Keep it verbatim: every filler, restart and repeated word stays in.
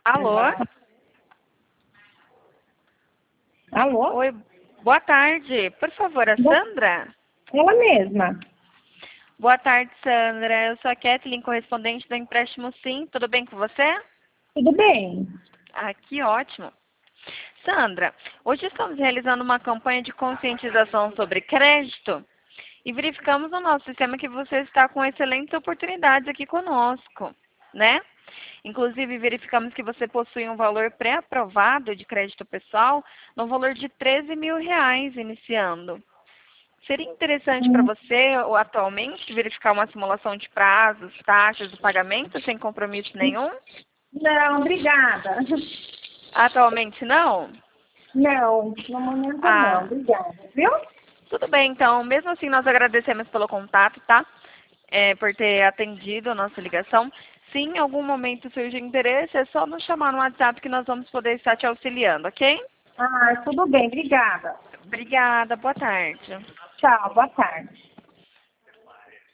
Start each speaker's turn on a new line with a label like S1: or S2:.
S1: Alô?
S2: Alô?
S1: Oi, boa tarde. Por favor, a
S2: Bo-
S1: Sandra?
S2: Ela mesma.
S1: Boa tarde, Sandra. Eu sou a Kathleen, correspondente do Empréstimo Sim. Tudo bem com você?
S2: Tudo bem?
S1: Ah, que ótimo. Sandra, hoje estamos realizando uma campanha de conscientização sobre crédito e verificamos no nosso sistema que você está com excelentes oportunidades aqui conosco, né? Inclusive, verificamos que você possui um valor pré-aprovado de crédito pessoal no valor de treze mil reais iniciando. Seria interessante para
S2: Hum,
S1: você, ou atualmente, verificar uma simulação de prazos, taxas do pagamento sem compromisso nenhum?
S2: Não, obrigada.
S1: Atualmente não?
S2: Não, no momento não,
S1: Ah,
S2: obrigada, viu?
S1: tudo bem, então. Mesmo assim, nós agradecemos pelo contato, tá? É, por ter atendido a nossa ligação. Se em algum momento surgir interesse, é só nos chamar no WhatsApp que nós vamos poder estar te auxiliando, ok?
S2: Ah, tudo bem, obrigada.
S1: Obrigada, boa tarde.
S2: Tchau, boa tarde.